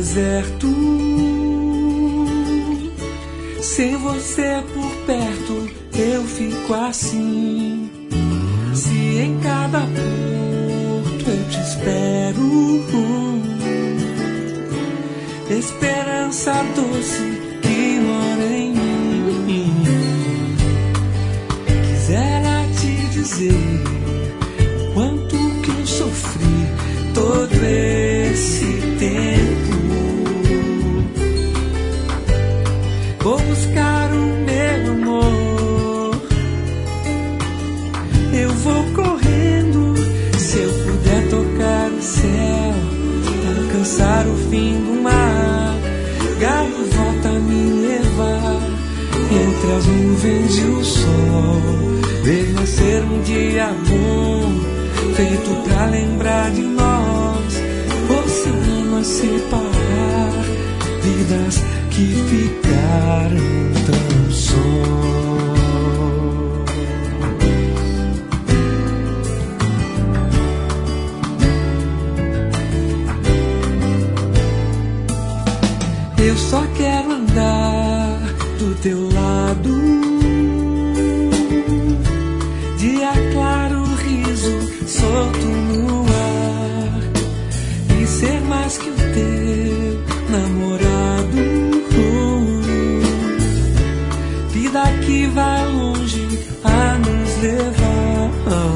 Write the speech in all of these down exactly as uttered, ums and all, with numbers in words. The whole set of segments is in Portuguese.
deserto. Sem você por perto eu fico assim. Se em cada porto eu te espero, esperança doce que mora em mim. Quisera te dizer o quanto que eu sofri todo esse tempo. Vou buscar o meu amor, eu vou correndo. Se eu puder tocar o céu, alcançar o fim do mar, gaivota me levar entre as nuvens e o sol, ver nascer um dia bom, feito pra lembrar de nós. Oceano a separar, vidas que ficaram tão só. Eu só quero andar do teu lado, dia claro, riso solto no ar, e ser mais que o teu namorado, vida que vai longe a nos levar.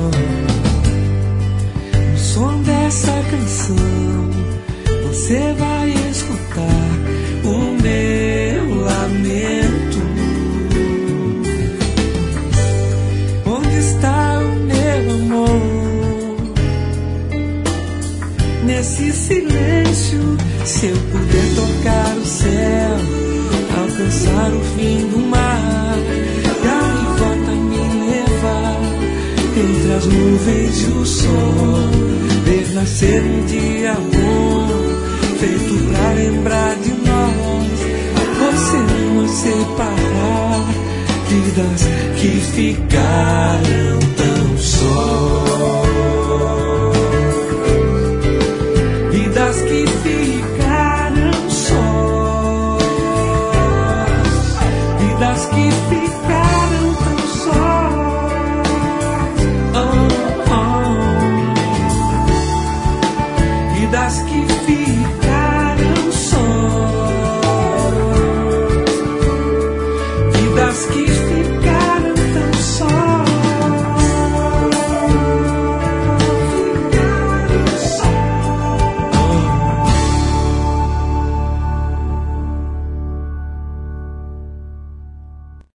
No som dessa canção você vai escutar o meu lamento. Onde está o meu amor? Nesse silêncio, se eu puder tocar o céu, alcançar o fim do mar, gaivota me levar entre as nuvens e o sol, ver nascer um dia bom, feito pra lembrar de nós. Oceano a separar, vidas que ficaram tão só.